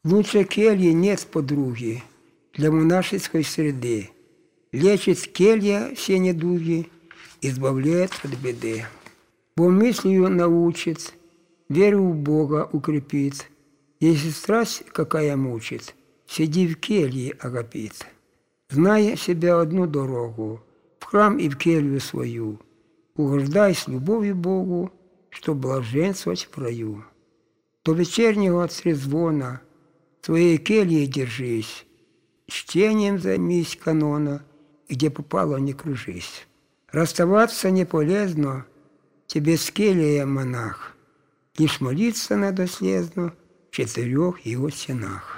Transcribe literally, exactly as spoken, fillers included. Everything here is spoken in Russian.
Лучше кельи нет подруги для монашеской среды. Лечит келья все недуги, избавляет от беды. Бо мыслью научит, веру в Бога укрепит. Если страсть какая мучит, сиди в келье агапит. Зная себя одну дорогу, в храм и в келью свою, угождай с любовью Богу, чтоб блаженствовать в раю. До вечернего трезвона своей кельи держись, чтением займись канона, где попало не кружись. Расставаться не полезно, тебе с кельей, монах, лишь молиться надо слезно в четырех его стенах.